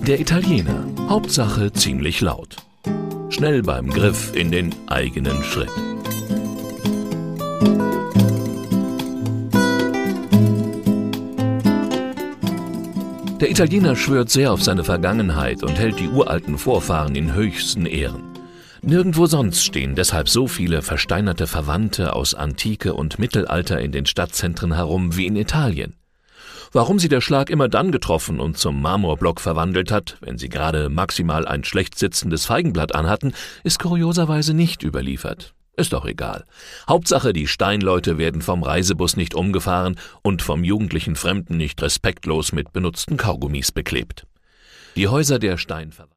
Der Italiener, Hauptsache ziemlich laut. Schnell beim Griff in den eigenen Schritt. Der Italiener schwört sehr auf seine Vergangenheit und hält die uralten Vorfahren in höchsten Ehren. Nirgendwo sonst stehen deshalb so viele versteinerte Verwandte aus Antike und Mittelalter in den Stadtzentren herum wie in Italien. Warum sie der Schlag immer dann getroffen und zum Marmorblock verwandelt hat, wenn sie gerade maximal ein schlecht sitzendes Feigenblatt anhatten, ist kurioserweise nicht überliefert. Ist doch egal. Hauptsache, die Steinleute werden vom Reisebus nicht umgefahren und vom jugendlichen Fremden nicht respektlos mit benutzten Kaugummis beklebt. Die Häuser der Steinverwandten